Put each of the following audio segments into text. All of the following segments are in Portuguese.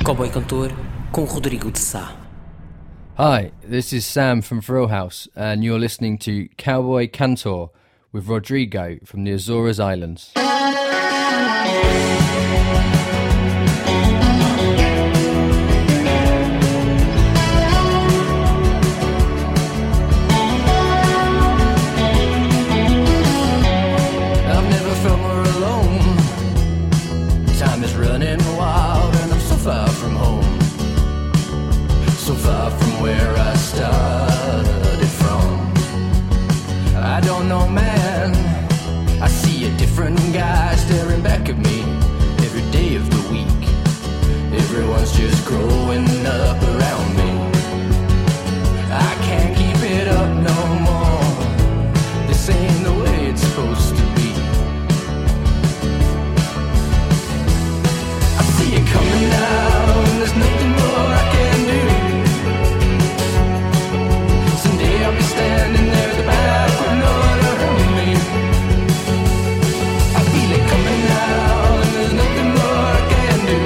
Cowboy Cantor com Rodrigo de Sá. Hi, this is Sam from Frill House, and you're listening to Cowboy Cantor with Rodrigo from the Azores Islands. I've never felt more alone. Time is running wild and I'm so far from home, so far from where I started from. I don't know, man, I see a different guy staring back at me every day of the week. Everyone's just growing up around me. I can't keep it up no more. This ain't the way it's supposed to be. I see it coming now, and there's nothing more I can do. Someday I'll be standing there at the back with no one around me. I feel it coming now, and there's nothing more I can do.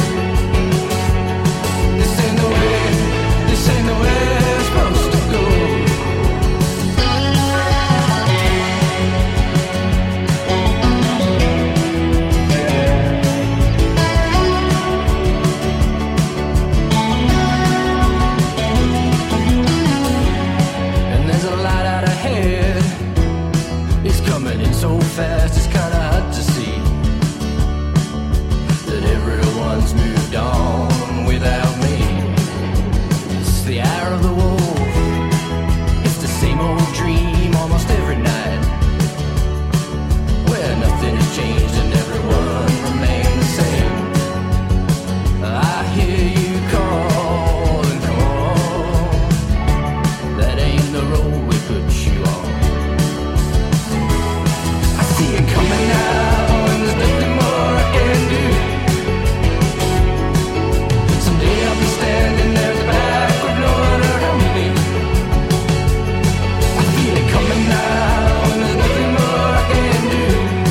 This ain't the way, this ain't the way it's supposed to go. And there's a light out ahead. It's coming in so fast, it's kinda hard to see that everyone's moved on without me. It's the hour of the wolf. It's the same old dream almost every night, where nothing has changed and everyone remains the same. I hear you call and call. That ain't the road we put you on. I see it coming now, and there's nothing more I can do. Someday I'll be standing there at the back with no one around me. I feel it coming now, and there's nothing more I can do.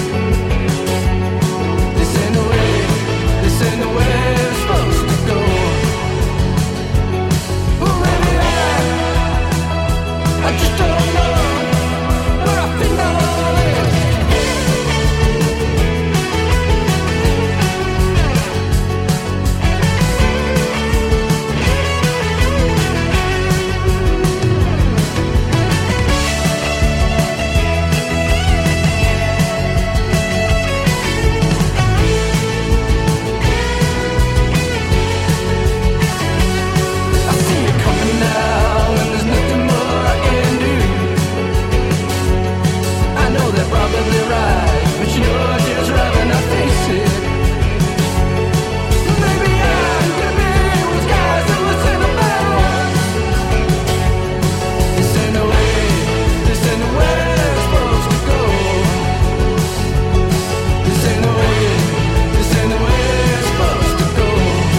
This ain't the way, this ain't the way it's supposed to go. Oh, maybe I just don't know where I fit all in. I see it coming now, and there's nothing more I can do. I know they're probably right, but you know I'd just rather not face it. Maybe I'm gonna be one of those guys that will say the bad. This ain't the way, this ain't the way it's supposed to go. This ain't the way, this ain't the way it's supposed to go.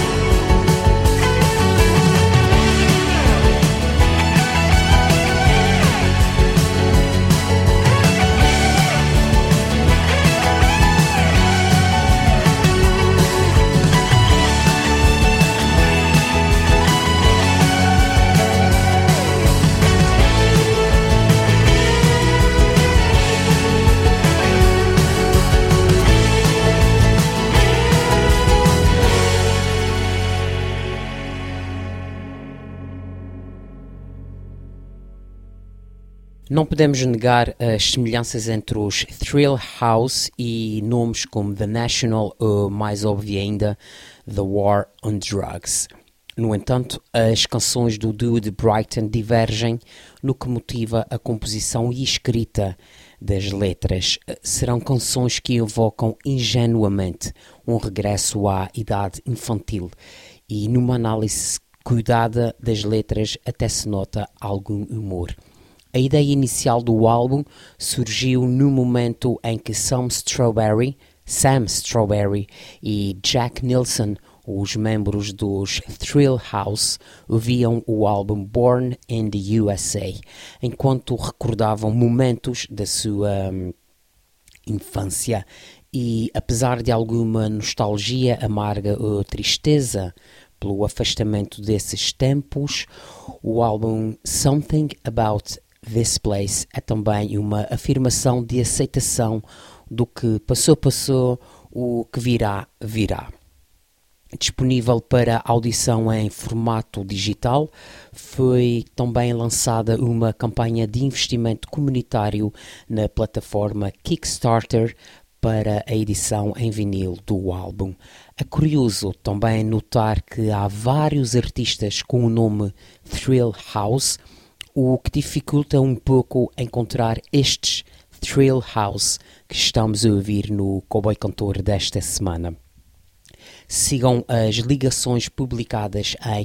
Não podemos negar as semelhanças entre os Thrill House e nomes como The National ou, mais óbvio ainda, The War on Drugs. No entanto, as canções do duo de Brighton divergem no que motiva a composição e escrita das letras. Serão canções que evocam ingenuamente um regresso à idade infantil e, numa análise cuidada das letras, até se nota algum humor. A ideia inicial do álbum surgiu no momento em que Sam Strawberry e Jack Nilsson, os membros dos Thrill House, ouviam o álbum Born in the USA, enquanto recordavam momentos da sua infância. E apesar de alguma nostalgia amarga ou tristeza pelo afastamento desses tempos. O álbum Something About This Place é também uma afirmação de aceitação do que passou, o que virá. Disponível para audição em formato digital, foi também lançada uma campanha de investimento comunitário na plataforma Kickstarter para a edição em vinil do álbum. É curioso também notar que há vários artistas com o nome Thrill House, o que dificulta um pouco encontrar estes Thrill House que estamos a ouvir no Cowboy Cantor desta semana. Sigam as ligações publicadas em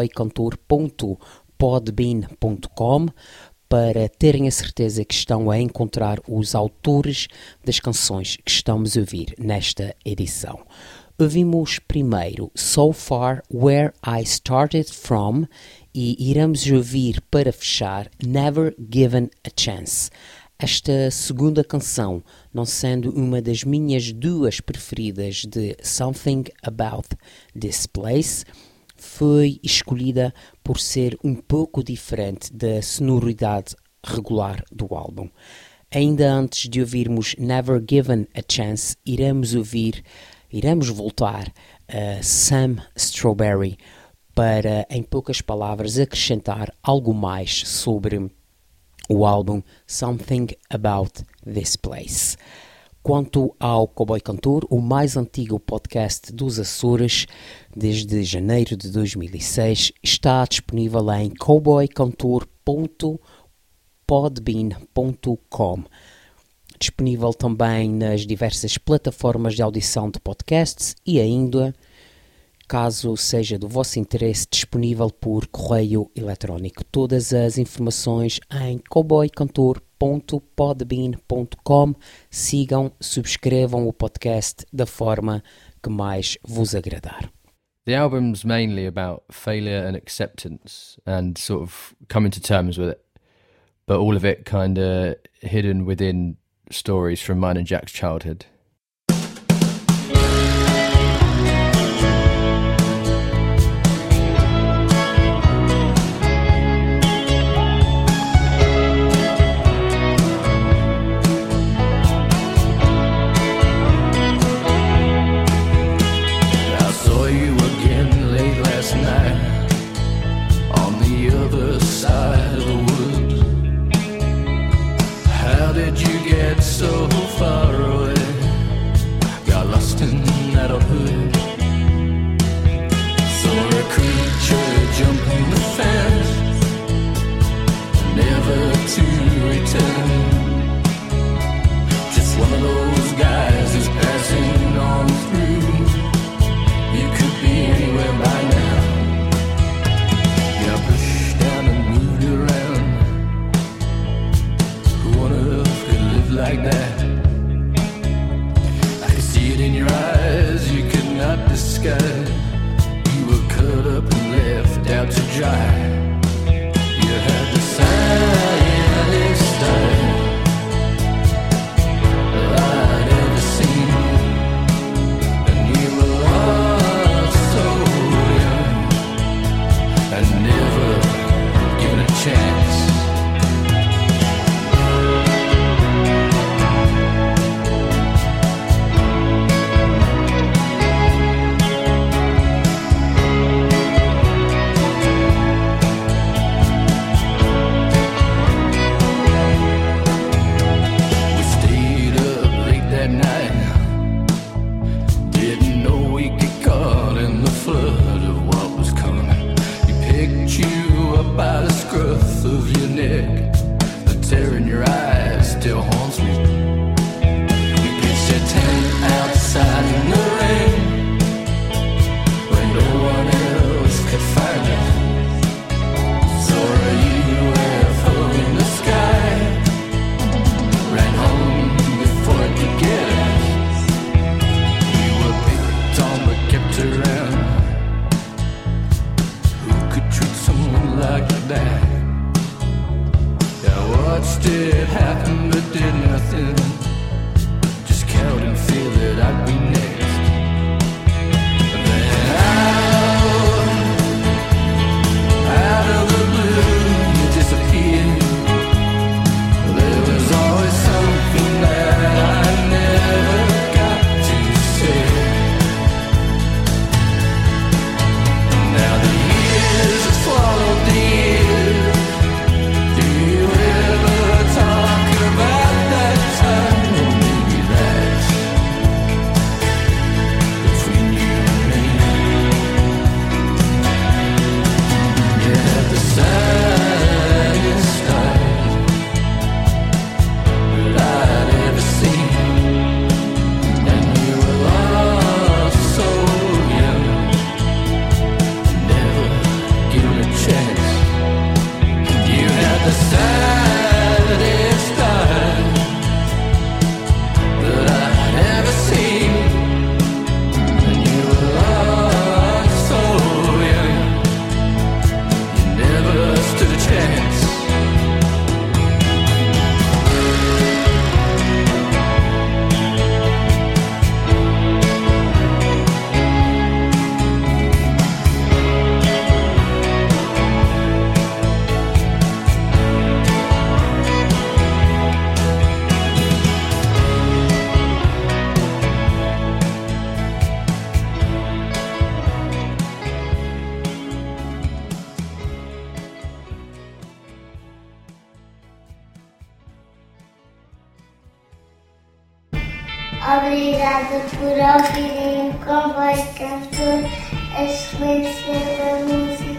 cowboycantor.podbean.com para terem a certeza que estão a encontrar os autores das canções que estamos a ouvir nesta edição. Ouvimos primeiro So Far Where I Started From e iremos ouvir para fechar Never Given a Chance. Esta segunda canção, não sendo uma das minhas duas preferidas de Something About This Place, foi escolhida por ser um pouco diferente da sonoridade regular do álbum. Ainda antes de ouvirmos Never Given a Chance, iremos voltar a Sam Strawberry para, em poucas palavras, acrescentar algo mais sobre o álbum Something About This Place. Quanto ao Cowboy Cantor, o mais antigo podcast dos Açores, desde janeiro de 2006, está disponível em cowboycantor.podbean.com. Disponível também nas diversas plataformas de audição de podcasts e ainda, caso seja do vosso interesse, disponível por correio eletrónico. Todas as informações em cowboycantor.podbean.com. Sigam, subscrevam o podcast da forma que mais vos agradar. The album's mainly about failure and acceptance and sort of coming to terms with it, but all of it kind of hidden within stories from mine and Jack's childhood. So far away, got lost in adulthood. Saw a creature jumping the fence, never to return. Just one of those guys who's passing on through. You could be anywhere by now. Got pushed down and moved around. Who on earth could live like that? I could see it in your eyes, you could not disguise. You were cut up and left out to dry. You had the silent style I'd ever seen, and you were lost so young and never given a chance. By the scruff of your neck, the tear in your eyes still haunts me. We pitched a tent outside in the rain when no one else could find us. Saw a UFO in the sky, ran home before it could get us. We were picked on but kept around. Who could treat someone like that? Obrigada por ouvirem o Comboio Cantor, a excelência da música.